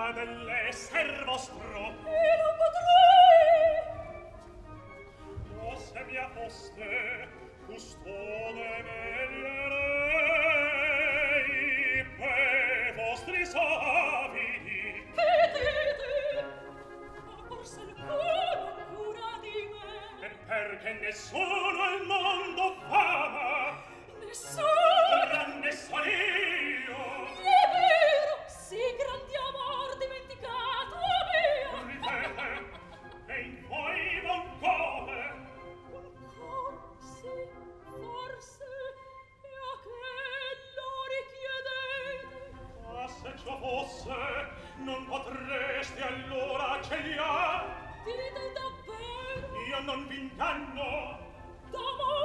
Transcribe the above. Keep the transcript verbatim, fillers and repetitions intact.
sa dell'esser vostro. E non potrei. O se mia foste, custode veglierei per vostri savidi. Vedete, ma forse alcuno cura di me. E perché nessuno al mondo fama, Nessuno. tranne son io. È vero, sì grandi amor dimenticato mio. Ripete, e in voi va un come. Un cor, sì, forse, e a che lo richiedete? Ma se ciò fosse, non potresti allora che gli ha. Dite davvero, Io non v'inganno. d'amore